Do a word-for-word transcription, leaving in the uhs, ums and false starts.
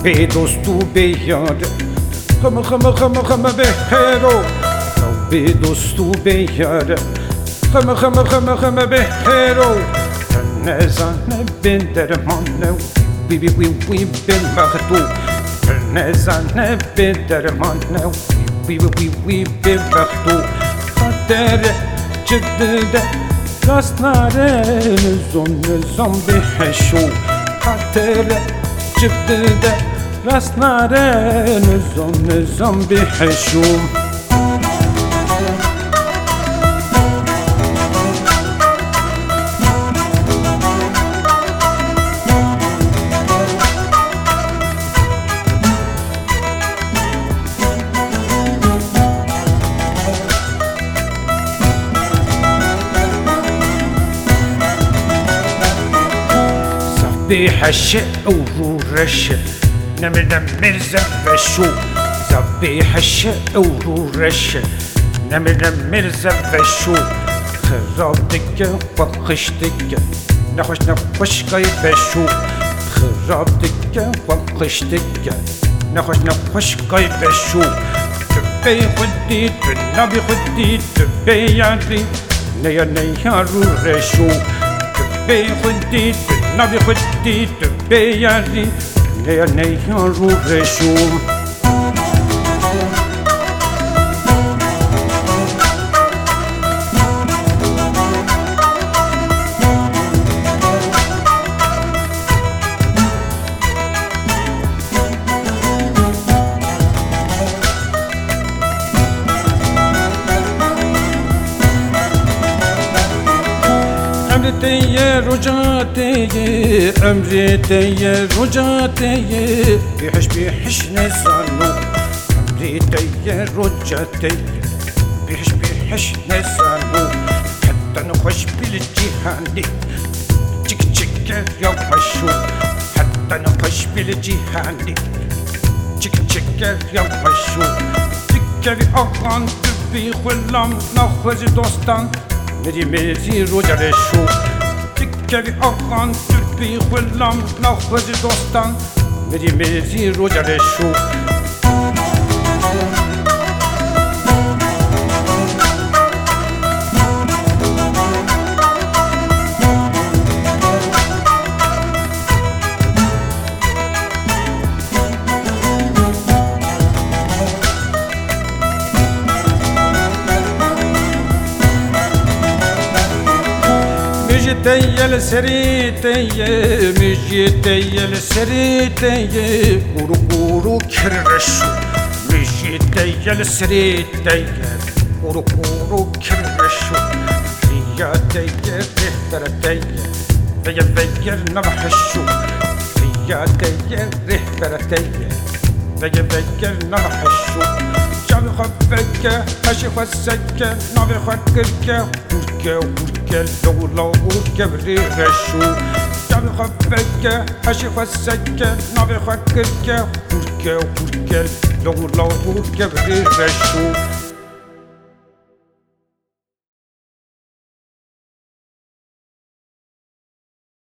به دوست و به یار خم خم خم خم به هرو به دوست و به یار خم خم خم خم به هرو نزن به درمان وی وی وی وی به مختو نزن به درمان وی وی وی وی به مختو خاطر جدده راست ناره نظام نظام به هشو خاطر جدده راست ناره نظام نظام به هشو بحش او رش نمر نمر زفشو زبي حش او رش نمر نمر زفشو خراب دکه وقش دکه نخوش نخوش قای بشو خراب دکه وقش دکه نخوش نخوش قای بشو تبی خودی تنبی خودی تبی یاری نیا نیا رو رشو تبی خودی نبی خودی تو بیاری نیا نیا رو رشو تیه رجاتیه امری تیه رجاتیه بیحش بیحش نزانو امری تیه رجاتیه بیحش بیحش نزانو حتی نخوش بیل جیهانی چک چک یواشو حتی نخوش بیل جیهانی چک چک یواشو دیگری آقان بی خلام نخوز دوستان مری مری روجرشو دیگری آقان بی خلام نخوز دوستان مری مری روجرشو تیل سری تیه میجی تیل سری تیه گورو گورو کرشو میجی تیل سری تیه گورو گورو کرشو ریا تیه رهبر تیه ویه ویه نبحشو ریا تیه رهبر تیه ویه ویه نبحشو جاوی خفکه هشی خسکه ناوی خکرکه ورکه ورکه لولا ورکه بری غشو جاوی خفکه هشی خسکه ناوی خکرکه ورکه ورکه لولا ورکه بری غشو